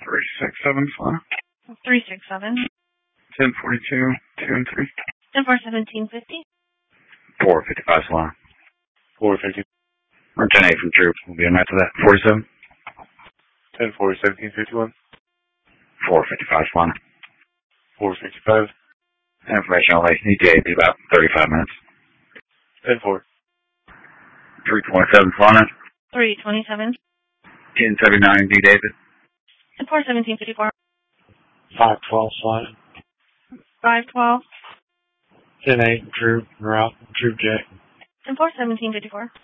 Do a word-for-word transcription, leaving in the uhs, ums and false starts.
three six seven Solana. three six seven. ten forty-two, two and three. ten four seventeen fifty. four fifty-five Solana. four fifty. Or ten eight from Troops. We'll be in after that. forty-seven. ten four seventeen fifty-one. four fifty-five Solana. four fifty-five. Information only. E T A be about thirty-five minutes. ten four. three twenty-seven Solana. three twenty-seven. ten seventy-nine D David. ten four seventeen fifty-four. five twelve Solana. five twelve. ten eight Troop Route. Troop Jack. ten four seventeen fifty-four.